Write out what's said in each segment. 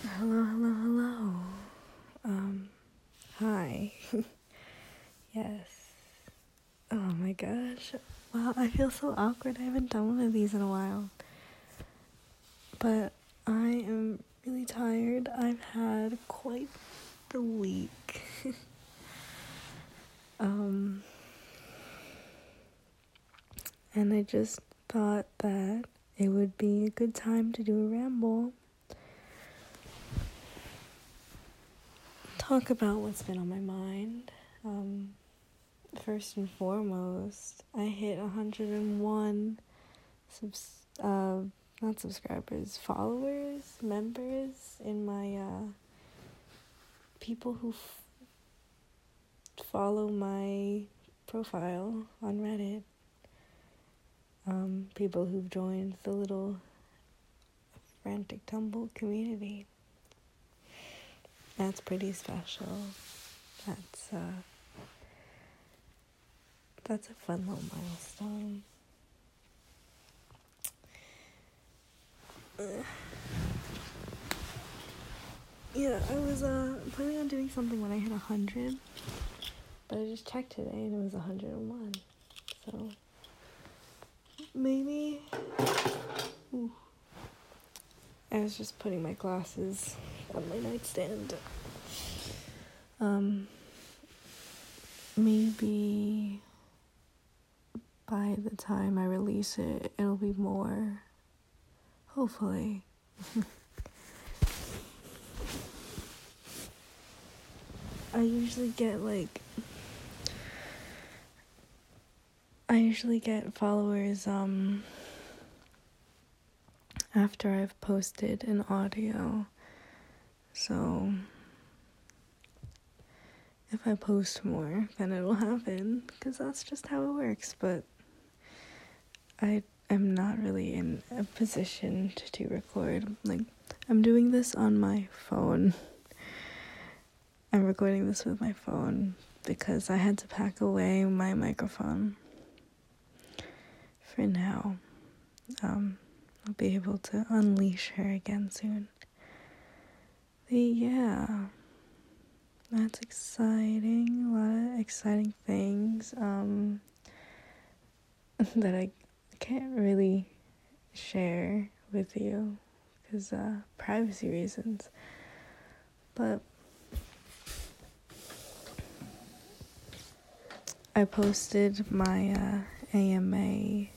Hello, hello, hello. Hi. Yes. Oh my gosh. Wow, I feel so awkward. I haven't done one of these in a while. But I am really tired. I've had quite the week. And I just thought that it would be a good time to do a ramble. Talk about what's been on my mind. First and foremost, I hit 101 not subscribers, followers, members in my people who follow my profile on Reddit. People who've joined the little frantic tumble community. That's pretty special. That's a fun little milestone. Yeah, I was planning on doing something when I hit 100, but I just checked today and it was 101. So maybe. Ooh. I was just putting my glasses on my nightstand. Maybe by the time I release it, it'll be more. Hopefully. I usually get followers after I've posted an audio. So if I post more, then it'll happen, because that's just how it works. But I am not really in a position to record. Like, I'm doing this on my phone. I'm recording this with my phone because I had to pack away my microphone for now. I'll be able to unleash her again soon. But yeah, that's exciting. A lot of exciting things that I can't really share with you because privacy reasons. But I posted my AMA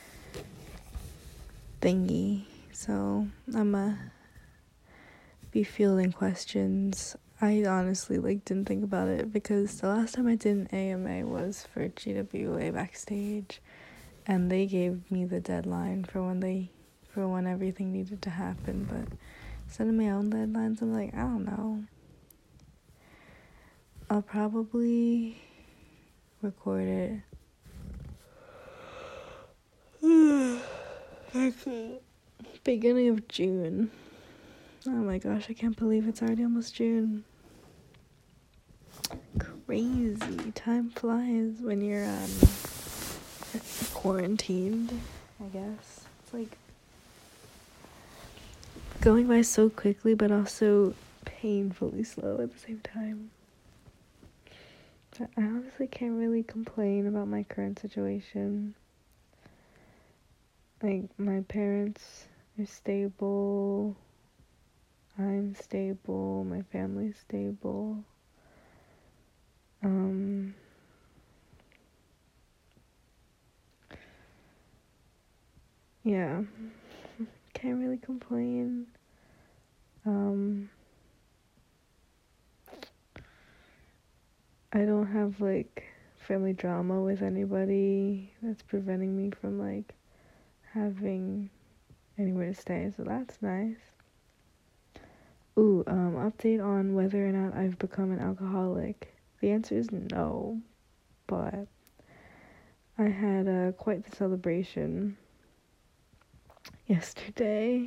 thingy, so I'm be fielding questions. I honestly didn't think about it because the last time I did an AMA was for GWA Backstage, and they gave me the deadline for when everything needed to happen. But instead of my own deadlines, I'm like, I don't know. I'll probably record it. Beginning of June. Oh my gosh, I can't believe it's already almost June. Crazy. Time flies when you're quarantined, I guess. It's going by so quickly, but also painfully slow at the same time. But I honestly can't really complain about my current situation. My parents are stable, I'm stable, my family's stable. Yeah, can't really complain. I don't have family drama with anybody that's preventing me from having anywhere to stay, so that's nice. Update on whether or not I've become an alcoholic. The answer is no, but I had quite the celebration yesterday.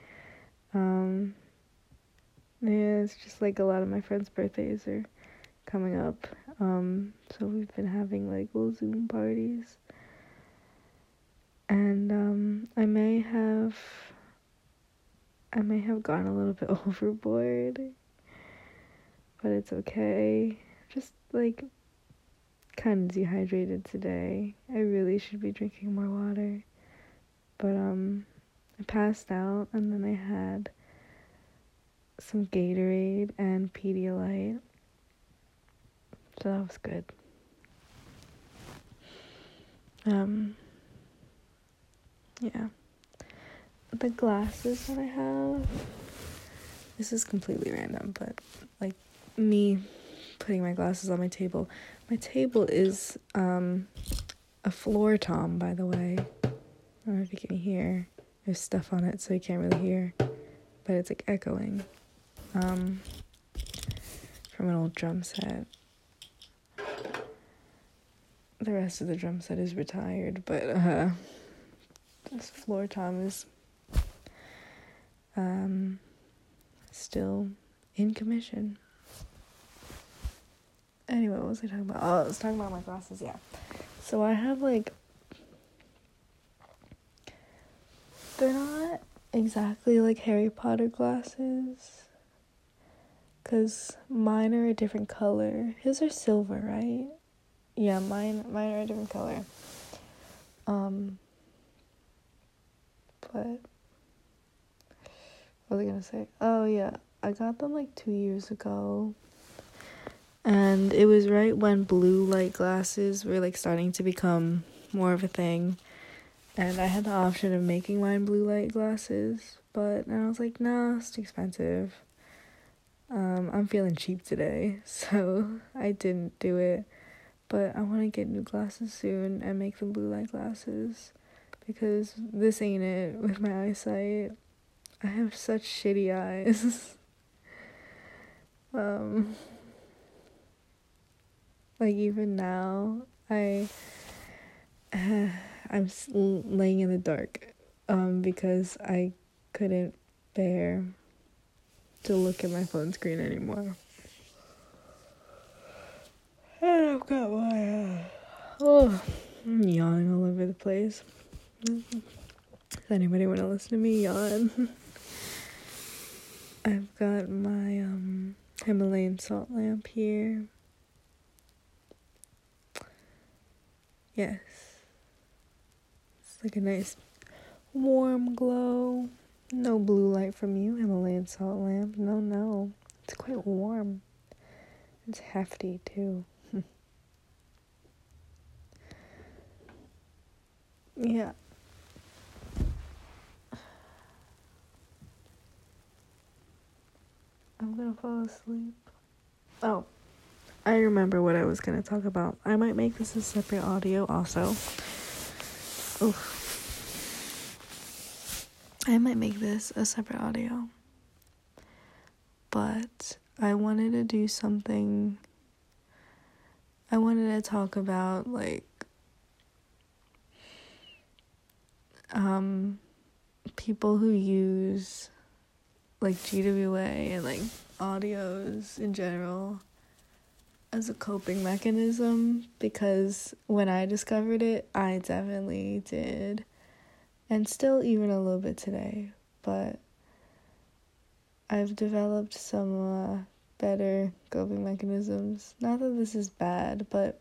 Yeah, it's just a lot of my friends' birthdays are coming up, so we've been having little Zoom parties, and I may have I may have gone a little bit overboard, but it's okay. Just like kind of dehydrated today. I really should be drinking more water. But I passed out and then I had some Gatorade and Pedialyte. So that was good. Yeah. The glasses that I have, this is completely random, but like me putting my glasses on my table. My table is a floor tom, by the way. I don't know if you can hear. There's stuff on it, so you can't really hear, but it's like echoing. From an old drum set. The rest of the drum set is retired, but this floor tom is still in commission. Anyway, what was I talking about? Oh, I was talking about my glasses, yeah. So I have like, they're not exactly like Harry Potter glasses, because mine are a different color. His are silver, right? Yeah, mine are a different color. But what was I gonna say? Oh yeah, I got them like 2 years ago, and it was right when blue light glasses were like starting to become more of a thing, and I had the option of making mine blue light glasses, but I was like, nah, it's too expensive. I'm feeling cheap today, so I didn't do it. But I want to get new glasses soon and make them blue light glasses, because this ain't it with my eyesight. I have such shitty eyes. Like even now, I'm laying in the dark, because I couldn't bear to look at my phone screen anymore. And I've got my, I'm yawning all over the place. Does anybody want to listen to me yawn? I've got my, Himalayan salt lamp here. Yes. It's like a nice warm glow. No blue light from you, Himalayan salt lamp. No. It's quite warm. It's hefty, too. Yeah. I'm gonna fall asleep. Oh, I remember what I was gonna talk about. I might make this a separate audio also. Oof. I might make this a separate audio. But I wanted to do something. I wanted to talk about, like, people who use, like, GWA and, like, audios in general as a coping mechanism, because when I discovered it, I definitely did, and still even a little bit today, but I've developed some better coping mechanisms. Not that this is bad, but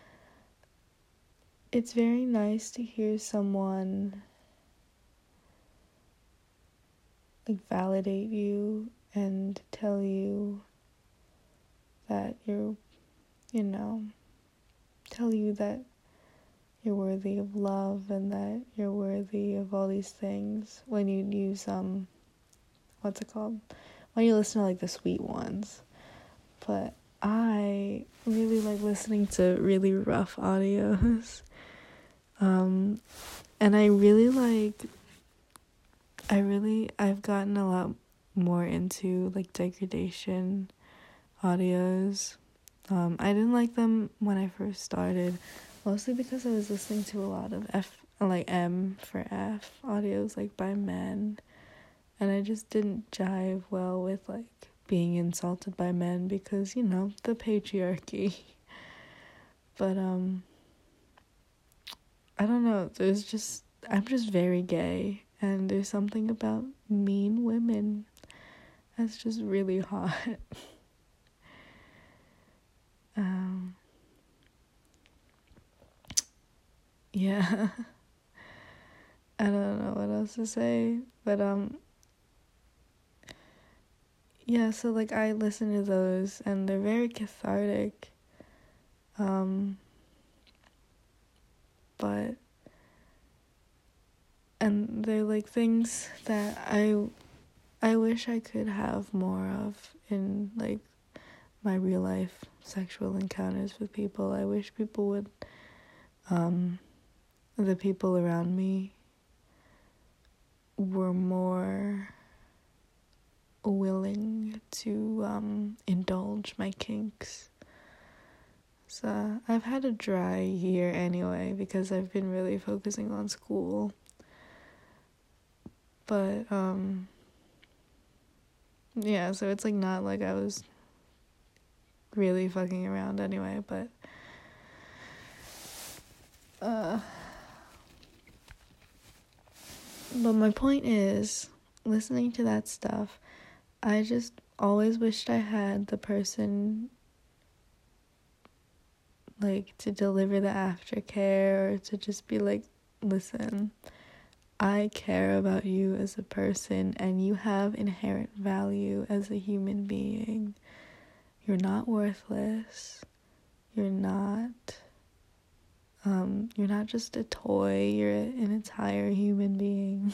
it's very nice to hear someone like validate you and tell you that tell you that you're worthy of love and that you're worthy of all these things when you use, what's it called? When you listen to, like, the sweet ones. But I really like listening to really rough audios. And I've gotten a lot more into, like, degradation audios. I didn't like them when I first started, mostly because I was listening to a lot of M for F audios, like, by men, and I just didn't jive well with, like, being insulted by men because, the patriarchy. But, I don't know, I'm just very gay, and there's something about mean women that's just really hot. Yeah. I don't know what else to say, but yeah, so like I listen to those and they're very cathartic. But and they're like things that I wish I could have more of in like my real life sexual encounters with people. I wish people would the people around me were more willing to indulge my kinks. So I've had a dry year anyway because I've been really focusing on school. But yeah, so it's like not like I was really fucking around anyway, but my point is, listening to that stuff, I just always wished I had the person like to deliver the aftercare or to just be like, listen, I care about you as a person and you have inherent value as a human being. You're not worthless. You're not just a toy. You're an entire human being.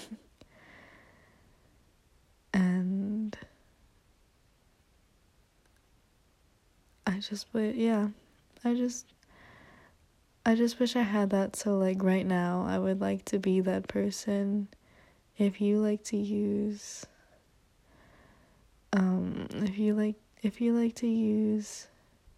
And I just wish I had that. So like right now I would like to be that person. If you like to use if you like to use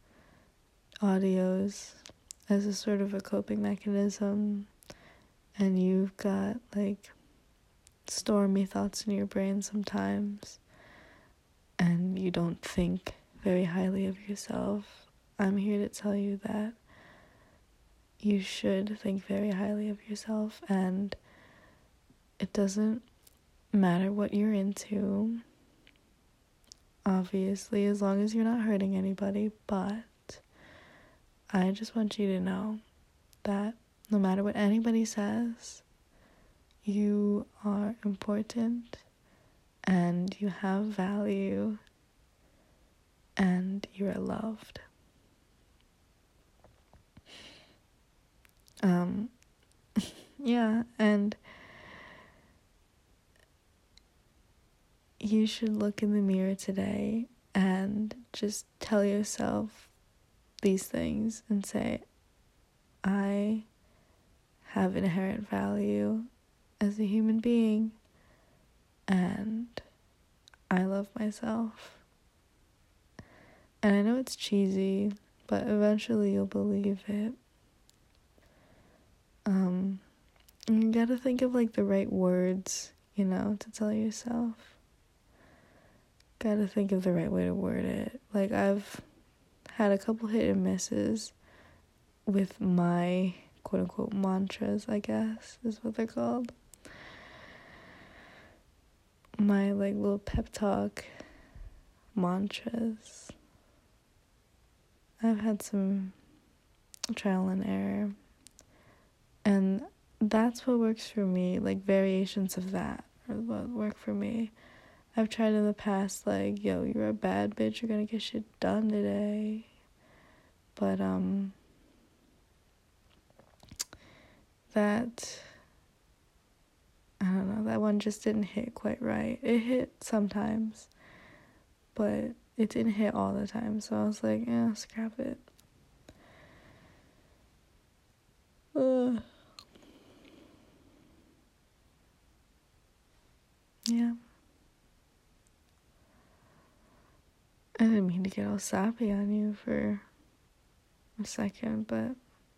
audios as a sort of a coping mechanism and you've got like stormy thoughts in your brain sometimes and you don't think very highly of yourself, I'm here to tell you that you should think very highly of yourself, and it doesn't matter what you're into, obviously, as long as you're not hurting anybody, but I just want you to know that no matter what anybody says, you are important and you have value and you are loved. Yeah, and you should look in the mirror today and just tell yourself these things and say, I have inherent value as a human being and I love myself. And I know it's cheesy, but eventually you'll believe it. You gotta think of like the right words, to tell yourself. Gotta think of the right way to word it. Like I've had a couple hit and misses with my quote unquote mantras, I guess is what they're called. My like little pep talk mantras. I've had some trial and error, and that's what works for me. Like variations of that are what work for me. I've tried in the past, like, yo, you're a bad bitch, you're gonna get shit done today. But that, I don't know, that one just didn't hit quite right. It hit sometimes, but it didn't hit all the time, so I was like, yeah, scrap it. Yeah. I didn't mean to get all sappy on you for a second, but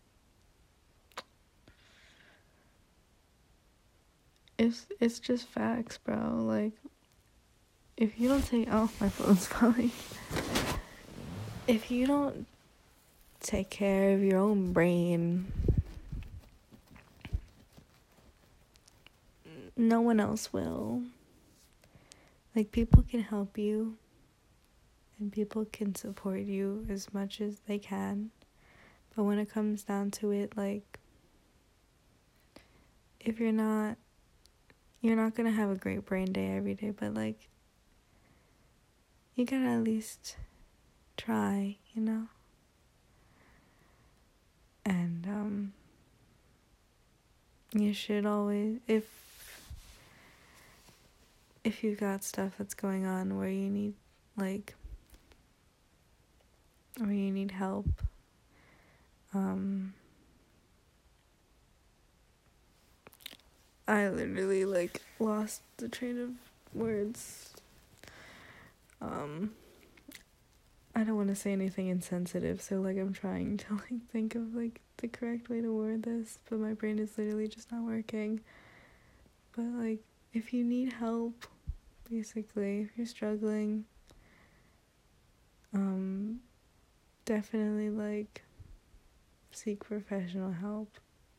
it's just facts, bro. Like, if you don't take... Oh, my phone's falling. If you don't take care of your own brain, no one else will. Like, people can help you and people can support you as much as they can, but when it comes down to it, like, if you're not gonna have a great brain day every day, but like, you gotta at least try, you know? And you should always, if you've got stuff that's going on where you need, like, where you need help, I literally, like, lost the train of words. I don't want to say anything insensitive, so, like, I'm trying to, like, think of, like, the correct way to word this, but my brain is literally just not working. But, like, if you need help, basically, if you're struggling, definitely, like, seek professional help.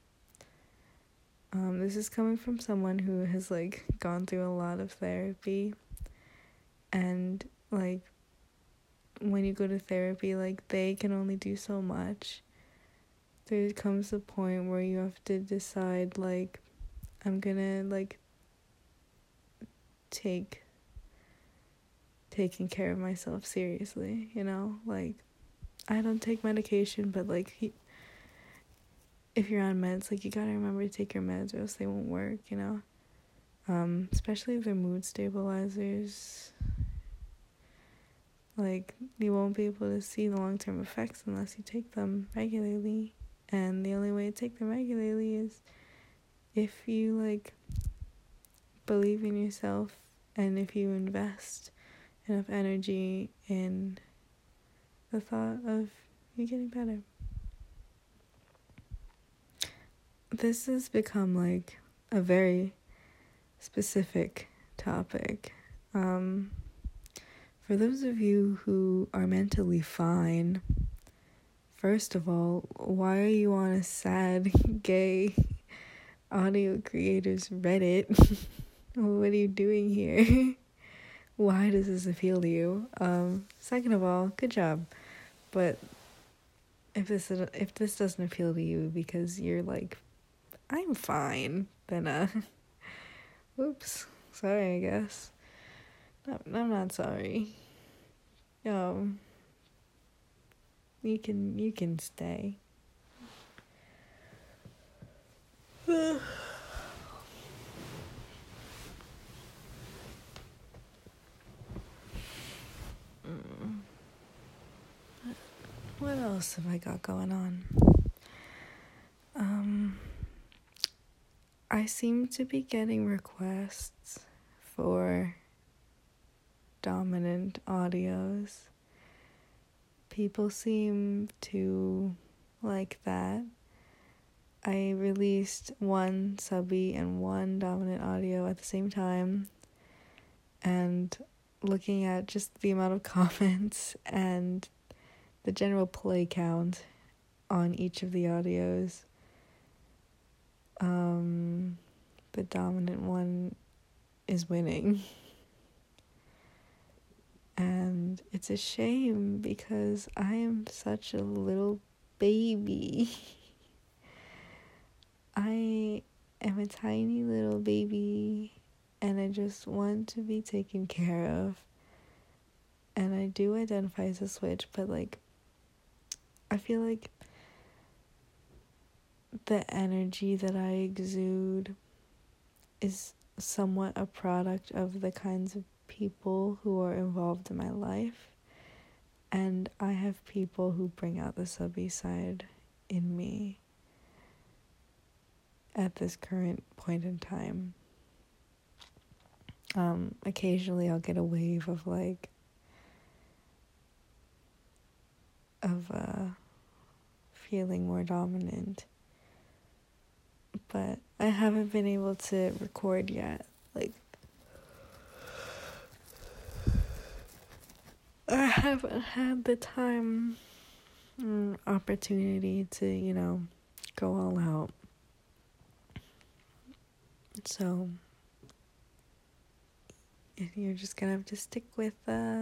This is coming from someone who has, like, gone through a lot of therapy, and, like, when you go to therapy, like, they can only do so much. There comes a point where you have to decide, like, I'm gonna, like, taking care of myself seriously, you know? Like, I don't take medication, but, like, if you're on meds, like, you gotta remember to take your meds or else they won't work, you know? Especially if they're mood stabilizers. Like, you won't be able to see the long-term effects unless you take them regularly. And the only way to take them regularly is if you, like, believe in yourself and if you invest enough energy in the thought of you getting better. This has become, like, a very specific topic. For those of you who are mentally fine, first of all, why are you on a sad gay audio creators Reddit? What are you doing here? Why does this appeal to you? Second of all, good job. But if this doesn't appeal to you because you're like, I'm fine, then whoops, sorry, I guess. No, I'm not sorry. You can stay. What else have I got going on? I seem to be getting requests for dominant audios. People seem to like that. I released one subby and one dominant audio at the same time, and looking at just the amount of comments and the general play count on each of the audios, the dominant one is winning. And it's a shame because I am such a little baby. I am a tiny little baby and I just want to be taken care of. And I do identify as a switch, but, like, I feel like the energy that I exude is somewhat a product of the kinds of people who are involved in my life. And I have people who bring out the subby side in me at this current point in time. Occasionally I'll get a wave of, like, feeling more dominant, but I haven't been able to record yet. Like, I haven't had the time or opportunity to, you know, go all out. So And you're just gonna have to stick with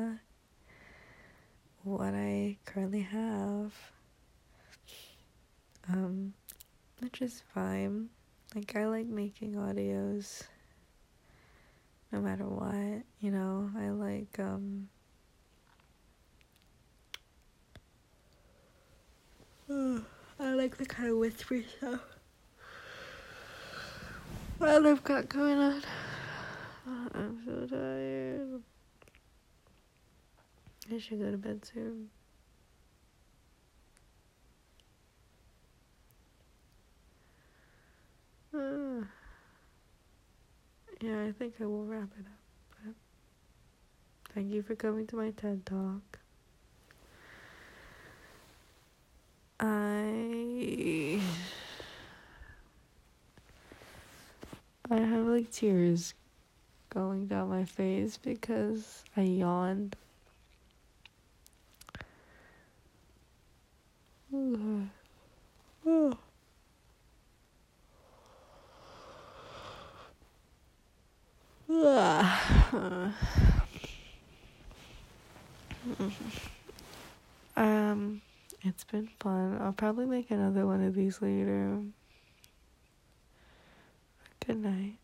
what I currently have. Which is fine. Like, I like making audios no matter what, you know. I like I like the kind of whispery stuff that I've got going on. I'm so tired. I should go to bed soon. Yeah, I think I will wrap it up. But thank you for coming to my TED Talk. I have like tears going down my face because I yawned. It's been fun. I'll probably make another one of these later. Good night.